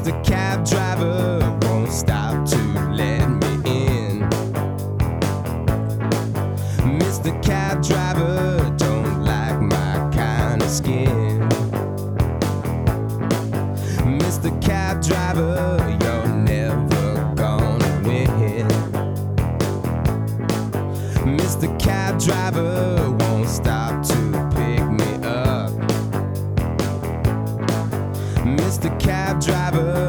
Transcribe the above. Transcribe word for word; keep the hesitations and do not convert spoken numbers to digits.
Mister Cab Driver won't stop to let me in. Mister Cab Driver don't like my kind of skin. Mister Cab Driver, you're never gonna win. Mister Cab Driver won't stop to pick me up. Mister Cab Driver